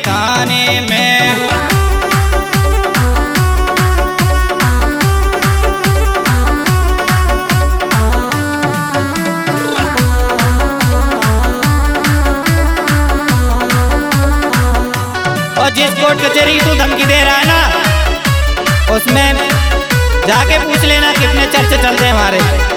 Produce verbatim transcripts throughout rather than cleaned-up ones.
दिखाने में। और जिस कोर्ट कचहरी तू धमकी दे रहा है ना, उसमें जाके पूछ लेना कितने चर्चे चलते हैं हमारे।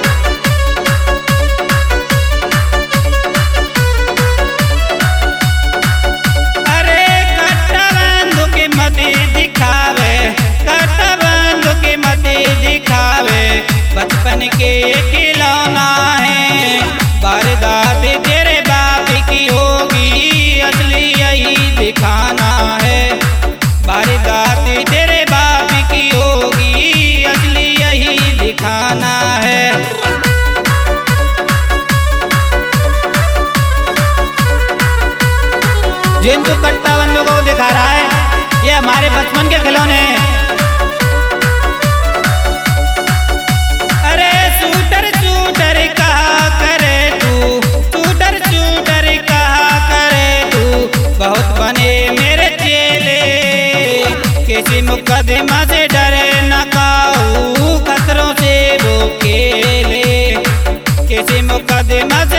अरे कट्टा बंधु की मती दिखावे, कट्टा बंधु की मती दिखावे, बचपन के खिलौना है, वारदात तेरे बाप की होगी, असली यही दिखाना है, वारदात तेरे बाप की होगी, असली यही दिखाना है। जिन तू कट्टा बंधु को दिखा रहा है, ये हमारे बचपन के खिलौने हैं। अरे शूटर शूटर कहा करे तू, शूटर शूटर कहा करे तू, बहुत बने मेरे चेले, किसी मुकदमा से डरे न खाऊ, खतरों से वो खेले, किसी मुकदमा से